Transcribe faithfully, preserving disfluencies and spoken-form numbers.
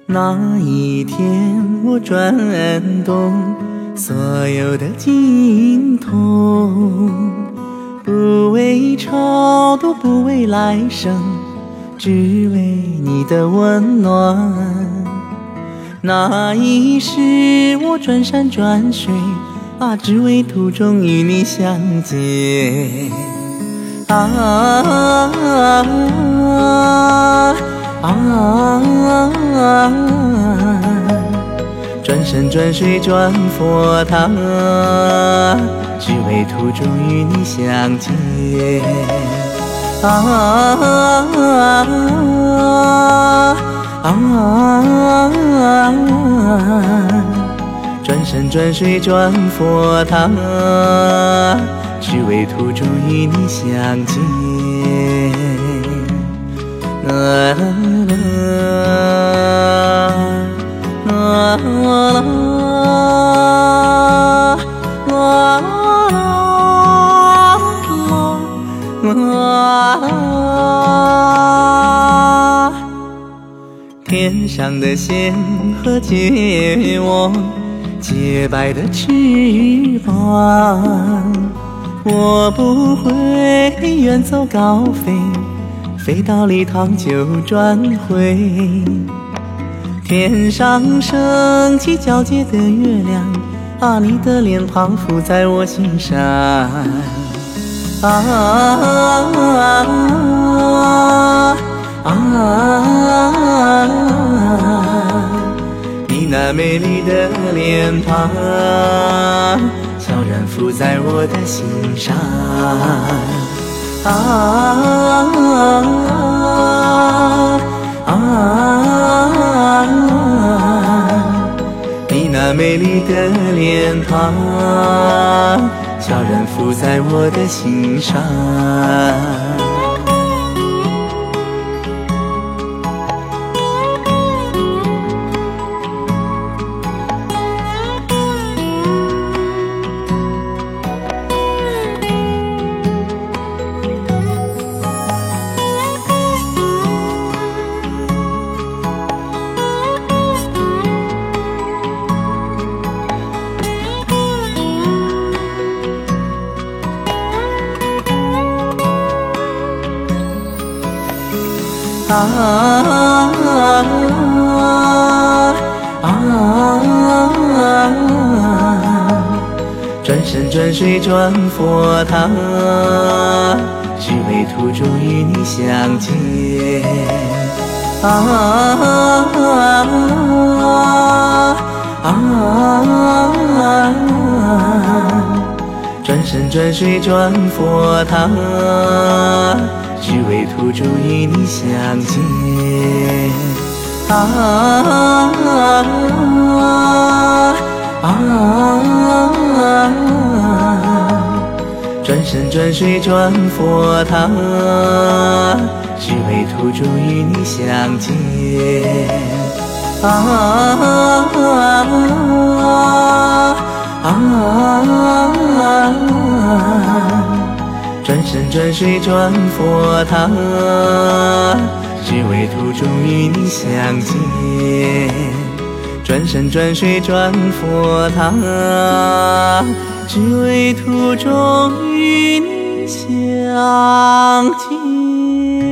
那一天我转动所有的经痛，不为超度，不为来生，只为你的温暖。那一世我转山转水啊，只为途中与你相见。啊啊啊啊！转山转水转佛堂，只为途中与你相见。啊啊啊啊！转山转水转佛堂，只为途中与你相见。啦啦啦啦啦啦啦啦。天上的仙鹤借我洁白的翅膀，我不会远走高飞，飞到礼堂就转回。天上升起皎洁的月亮啊，你的脸庞浮在我心上。啊啊啊啊！你那美丽的脸庞悄然浮在我的心上。啊啊啊！你那美丽的脸庞悄然浮在我的心上。啊啊啊啊！转山转水转佛堂，只为途中与你相见。啊啊啊啊！转山转水转佛堂，只为途中与你相见。啊啊啊啊！转山转水转佛堂，只为途中与你相见。啊啊啊啊！转山转水转佛堂，只为途中与你相见。转山转水转佛堂，只为途中与你相见。